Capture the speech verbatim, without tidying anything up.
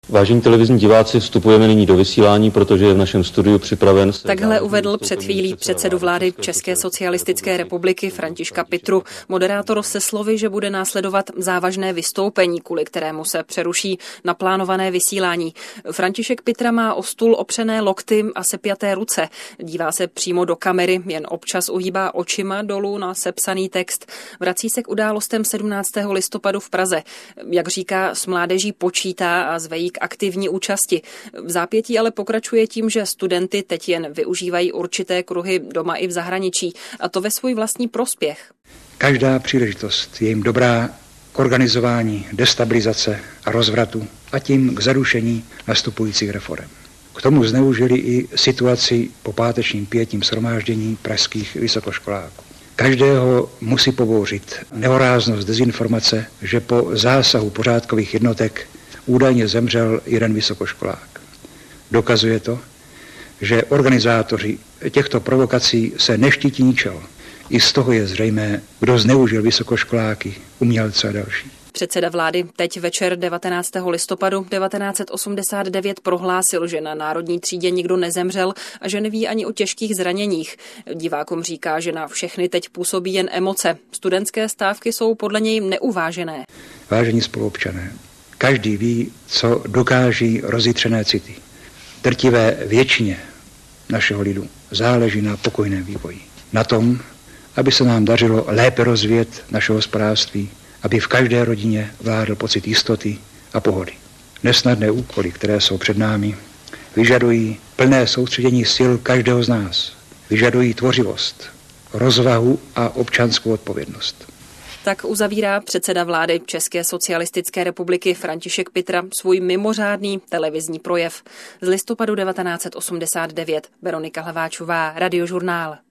Vážení televizní diváci, vstupujeme nyní do vysílání, protože je v našem studiu připraven... Takhle uvedl před chvílí předsedu vlády České socialistické republiky Františka Pitru. Moderátor se slovy, že bude následovat závažné vystoupení, kvůli kterému se přeruší naplánované vysílání. František Pitra má o stůl opřené lokty a sepjaté ruce. Dívá se přímo do kamery, jen občas uhýbá očima dolů na sepsaný text. Vrací se k událostem sedmnáctého listopadu v Praze. Jak říká, s mládeží počítá a zve jí k aktivní účasti. V zápětí ale pokračuje tím, že studenty teď jen využívají určité kruhy doma i v zahraničí, a to ve svůj vlastní prospěch. Každá příležitost je jim dobrá k organizování destabilizace a rozvratu a tím k zarušení nastupujících reforem. K tomu zneužili i situaci po pátečním pietním shromáždění pražských vysokoškoláků. Každého musí pobouřit nehoráznost dezinformace, že po zásahu pořádkových jednotek údajně zemřel jeden vysokoškolák. Dokazuje to, že organizátoři těchto provokací se neštítí ničeho. I z toho je zřejmé, kdo zneužil vysokoškoláky, umělce a další. Předseda vlády teď večer devatenáctého listopadu devatenáct set osmdesát devět prohlásil, že na Národní třídě nikdo nezemřel a že neví ani o těžkých zraněních. Divákům říká, že na všechny teď působí jen emoce. Studentské stávky jsou podle něj neuvážené. Vážení spoluobčané, každý ví, co dokáží rozjitřené city. Drtivé většině našeho lidu záleží na pokojném vývoji. Na tom, aby se nám dařilo lépe rozvíjet naše hospodářství, aby v každé rodině vládl pocit jistoty a pohody. Nesnadné úkoly, které jsou před námi, vyžadují plné soustředění sil každého z nás. Vyžadují tvořivost, rozvahu a občanskou odpovědnost. Tak uzavírá předseda vlády České socialistické republiky František Pitra svůj mimořádný televizní projev z listopadu devatenáct set osmdesát devět. Veronika Hlaváčová, Radiožurnál.